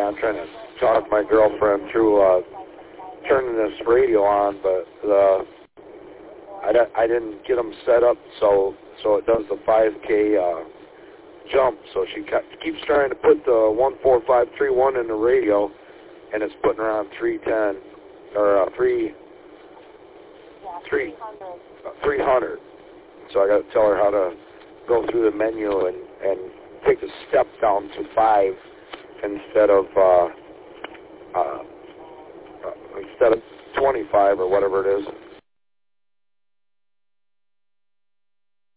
Yeah, I'm trying to talk my girlfriend through turning this radio on, but I didn't get them set up so it does the 5K jump. So she keeps trying to put the 14531 in the radio, and it's putting her on 310 or 300. So I got to tell her how to go through the menu and take a step down to 5 instead of 25 or whatever it is.